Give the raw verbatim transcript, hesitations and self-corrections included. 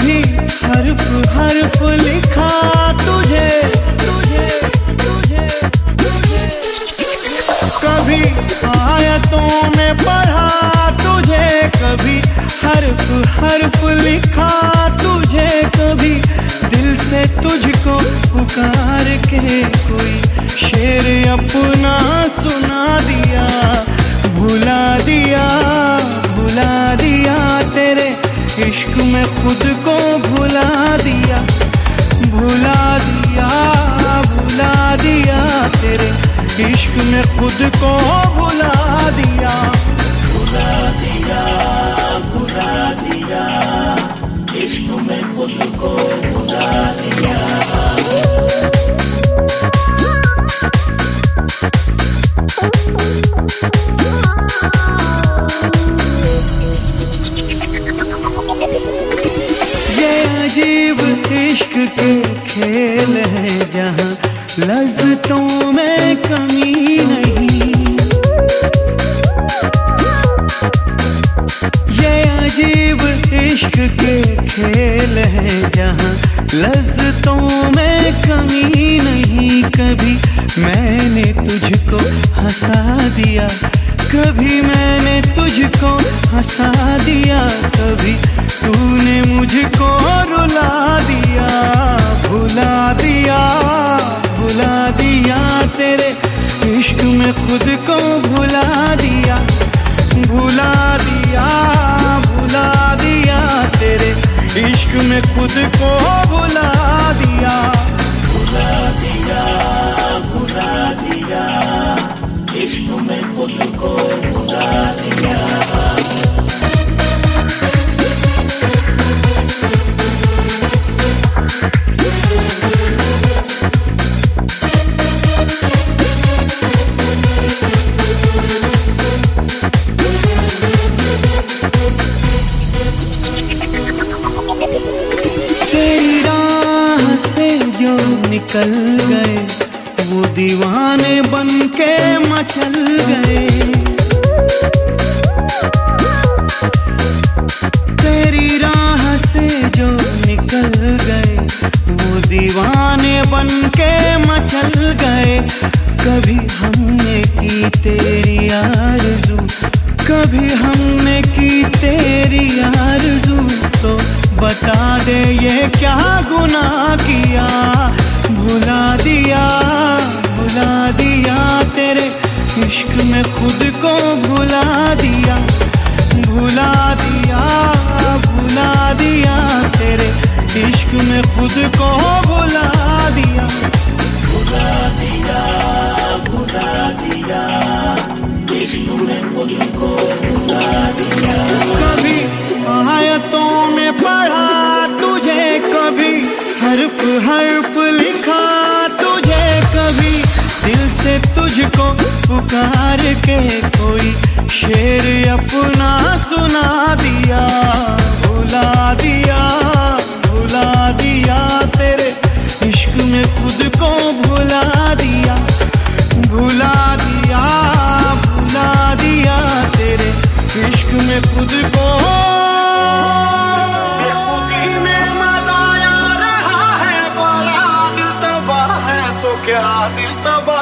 कभी हर्फ हर्फ लिखा तुझे तुझे तुझे तुझे, कभी आयतों में पढ़ा तुझे, कभी हर्फ हर्फ लिखा तुझे, कभी दिल से तुझको पुकार के कोई शेर अपना सुना दिया। भुला दिया भुला दिया तेरे इश्क में खुद को भुला दिया। भुला दिया भुला दिया तेरे इश्क में खुद को भुला दिया। भुला दिया भुला दिया इश्क में खुद को भुला दिया। अजीब इश्क के खेल है जहाँ लज़्ज़तों में कमी नहीं। ये अजीब इश्क के खेल है जहाँ लज़्ज़तों में कमी नहीं। कभी मैंने तुझको हंसा दिया, कभी मैंने तुझको हंसा दिया, कभी तूने मुझको रुला दिया। भुला दिया भुला दिया तेरे इश्क में खुद को भुला दिया। भुला दिया भुला दिया तेरे इश्क में खुद को भुला दिया। भुला दिया भुला दिया इश्क में खुद को भुला दिया। तेरी राह से जो निकल गए वो दीवाने बन के मचल गए। तेरी राह से जो निकल गए वो दीवाने बन के मचल गए। कभी हमने की तेरी आरज़ू, कभी हमने की तेरी आरज़ू, तो बता दे ये क्या गुनाह किया। भुला दिया भुला दिया तेरे इश्क में खुद को भुला दिया। भुला दिया भुला दिया तेरे इश्क में खुद को भुला दिया। भुला दिया भुला दिया इश्क में खुद को भुला दिया। कभी आयतों में पढ़ा तुझे, कभी हर्फ हर्फ लिखा तुझे, कभी दिल से तुझको पुकार के कोई शेर अपना सुना दिया। भुला दिया भुला दिया तेरे इश्क में खुद को भुला दिया। भुला दिया भुला दिया तेरे इश्क में खुद को। बेखुदी में मजा आ रहा है, बड़ा दिल तबाह है तो क्या दिल तबाह